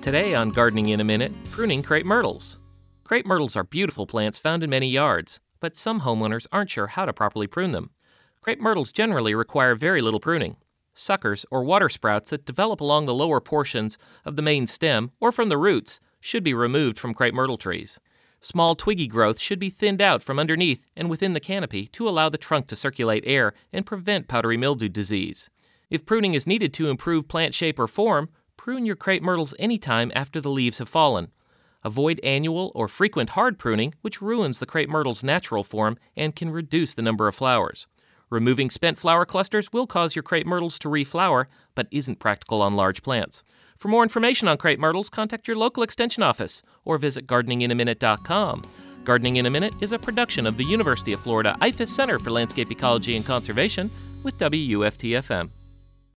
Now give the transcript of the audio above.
Today on Gardening in a Minute, pruning crepe myrtles. Crepe myrtles are beautiful plants found in many yards, but some homeowners aren't sure how to properly prune them. Crepe myrtles generally require very little pruning. Suckers or water sprouts that develop along the lower portions of the main stem or from the roots should be removed from crepe myrtle trees. Small twiggy growth should be thinned out from underneath and within the canopy to allow the trunk to circulate air and prevent powdery mildew disease. If pruning is needed to improve plant shape or form, prune your crepe myrtles anytime after the leaves have fallen. Avoid annual or frequent hard pruning, which ruins the crepe myrtle's natural form and can reduce the number of flowers. Removing spent flower clusters will cause your crepe myrtles to reflower, but isn't practical on large plants. For more information on crepe myrtles, contact your local extension office or visit gardeninginaminute.com. Gardening in a Minute is a production of the University of Florida IFAS Center for Landscape Ecology and Conservation with WUFT-FM.